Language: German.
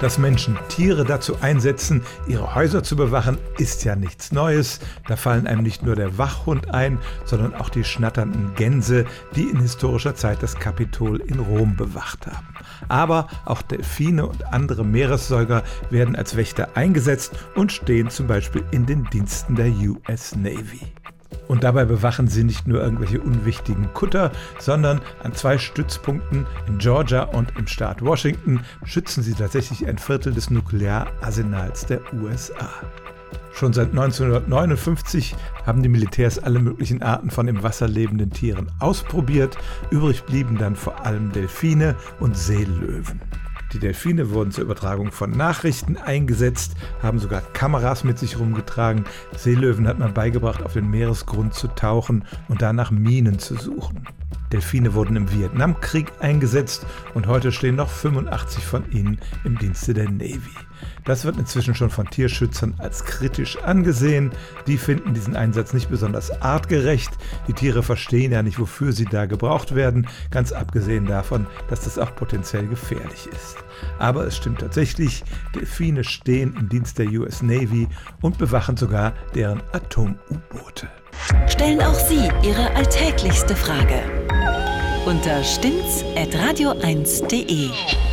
Dass Menschen Tiere dazu einsetzen, ihre Häuser zu bewachen, ist ja nichts Neues. Da fallen einem nicht nur der Wachhund ein, sondern auch die schnatternden Gänse, die in historischer Zeit das Kapitol in Rom bewacht haben. Aber auch Delfine und andere Meeressäuger werden als Wächter eingesetzt und stehen zum Beispiel in den Diensten der US Navy. Und dabei bewachen sie nicht nur irgendwelche unwichtigen Kutter, sondern an 2 Stützpunkten in Georgia und im Staat Washington schützen sie tatsächlich ein Viertel des Nukleararsenals der USA. Schon seit 1959 haben die Militärs alle möglichen Arten von im Wasser lebenden Tieren ausprobiert. Übrig blieben dann vor allem Delfine und Seelöwen. Die Delfine wurden zur Übertragung von Nachrichten eingesetzt, haben sogar Kameras mit sich rumgetragen. Seelöwen hat man beigebracht, auf den Meeresgrund zu tauchen und danach Minen zu suchen. Delfine wurden im Vietnamkrieg eingesetzt und heute stehen noch 85 von ihnen im Dienste der Navy. Das wird inzwischen schon von Tierschützern als kritisch angesehen. Die finden diesen Einsatz nicht besonders artgerecht. Die Tiere verstehen ja nicht, wofür sie da gebraucht werden, ganz abgesehen davon, dass das auch potenziell gefährlich ist. Aber es stimmt tatsächlich, Delfine stehen im Dienst der US Navy und bewachen sogar deren Atom-U-Boote. Stellen auch Sie Ihre alltäglichste Frage unter stimmt's@radio1.de.